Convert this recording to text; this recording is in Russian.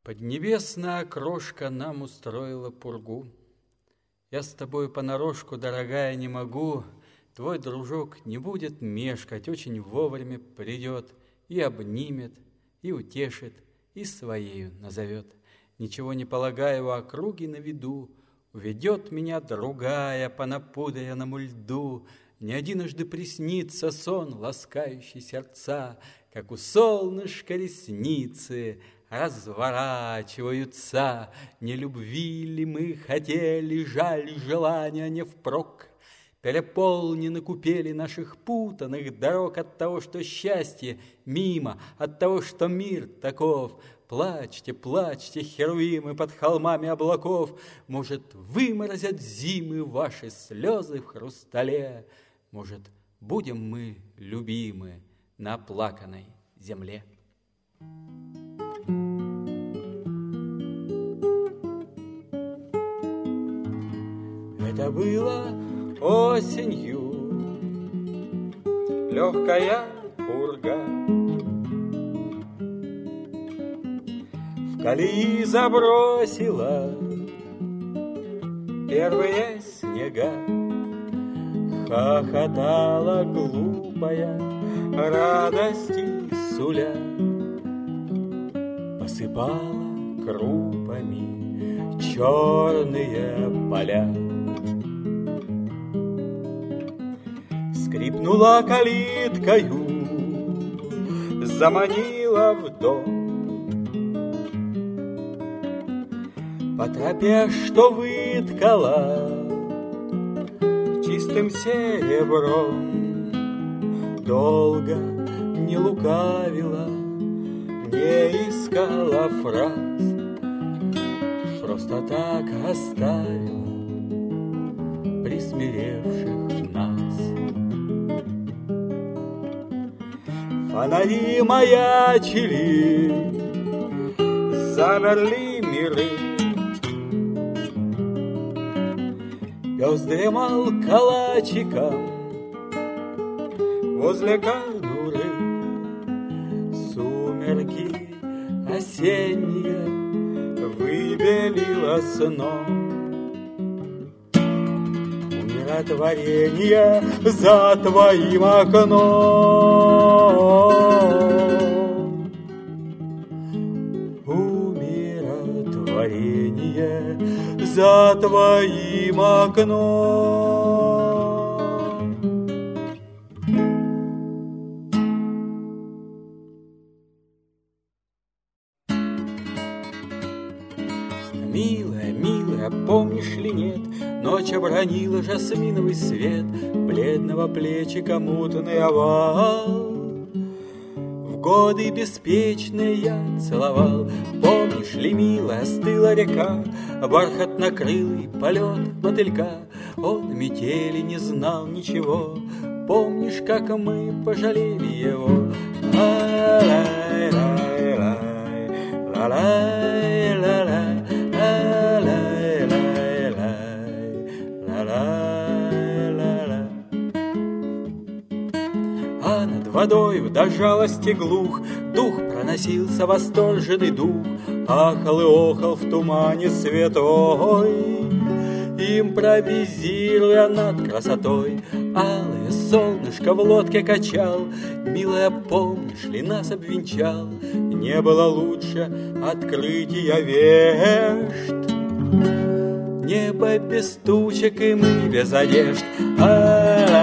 Поднебесная окрошка нам устроила пургу. Я с тобой понарошку, дорогая, не могу. Твой дружок не будет мешкать, очень вовремя придет и обнимет, и утешит, и своею назовет. Ничего не полагая в округе на виду, уведет меня другая по напудренному льду. Не единожды приснится сон, ласкающий сердца, как у солнышка ресницы разворачиваются. Не любви ли мы хотели, жаль, желания не впрок. Переполнены купели наших путанных дорог от того, что счастье мимо, от того, что мир таков. Плачьте, плачьте, херувимы под холмами облаков. Может, выморозят зимы ваши слезы в хрустале. Может, будем мы любимы на оплаканной земле. Это было осенью, легкая пурга. В колеи забросила первые снега. Хохотала глупая, радости суля, посыпала крупами черные поля. Скрипнула калиткою, заманила в дом. По тропе, что выткала чистым серебром, долго не лукавила, не искала фраз, просто так оставила присмиревших нас. Фонари маячили, замерли миры. Пес дремал калачиком возле конуры. Сумерки осенние выбелило сном. Умиротворение за твоим окном. Умиротворение за твоим окном. Милая, милая, помнишь ли нет, ночь обронила жасминовый свет, бледного плечика мутный овал. В годы беспечные я целовал. Помнишь ли, милая, стыла река, бархатно-крылый полет мотылька. Он метели не знал ничего. Помнишь, как мы пожалели его? Ла-лай-лай-лай, ла-лай-ла-лай, ла-лай-лай-лай, ла-лай-ла-лай. А над водой до жалости глух дух проносился, восторженный дух, ахал и охал в тумане святой, импровизируя над красотой. Алое солнышко в лодке качал, милая, помнишь ли, нас обвенчал. Не было лучше открытия вешт. Небо без тучек и мы без одежд.